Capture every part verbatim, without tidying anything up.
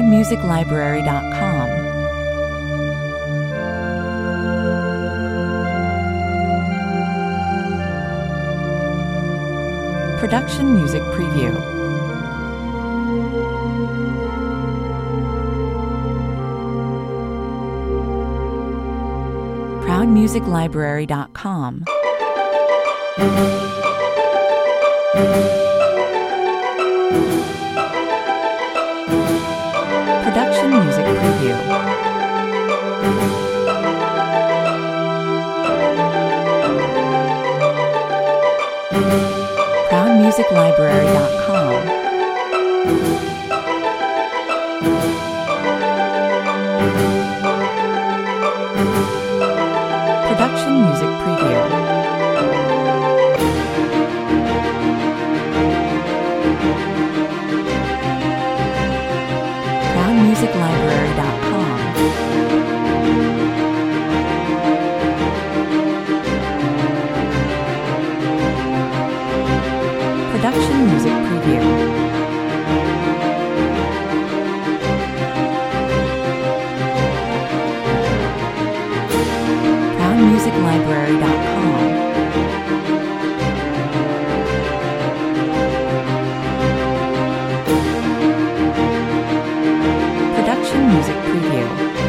proud music library dot com. Production Music Preview. proud music library dot com. Production Music Preview. proud music library dot com. Production Music Preview. proud music library dot com. Production Music Preview. proud music library dot com. Production Music Preview.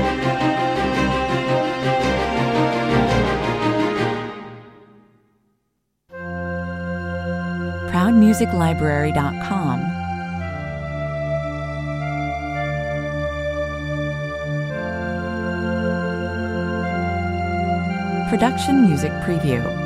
proud music library dot com. Production Music Preview.